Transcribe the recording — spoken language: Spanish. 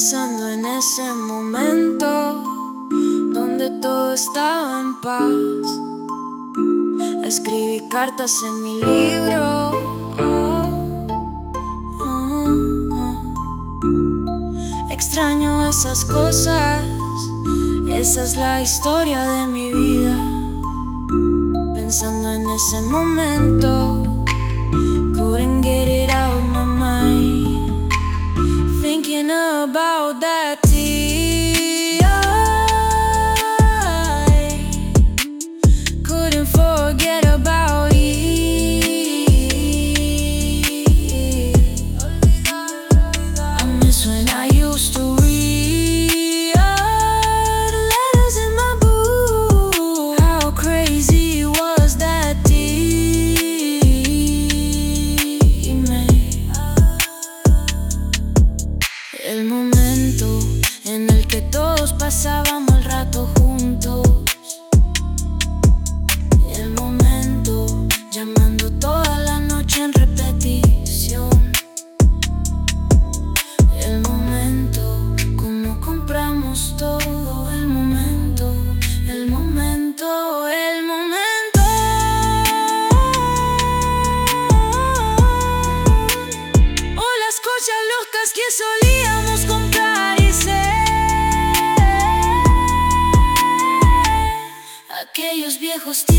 Pensando en ese momento donde todo estaba en paz. Escribí cartas en mi libro. Extraño esas cosas, esa es la historia de mi vida. Pensando en ese momento, couldn't get it out of my mind. Thinking about that tea, I couldn't forget about it. I miss when I used to read letters in my book. How crazy was that tea, man. El momento en el que todos pasábamos el rato juntos. El momento llamando toda la noche en repetición. El momento como compramos todo. El momento, el momento, el momento. O las cosas locas que solíamos comprar y ser aquellos viejos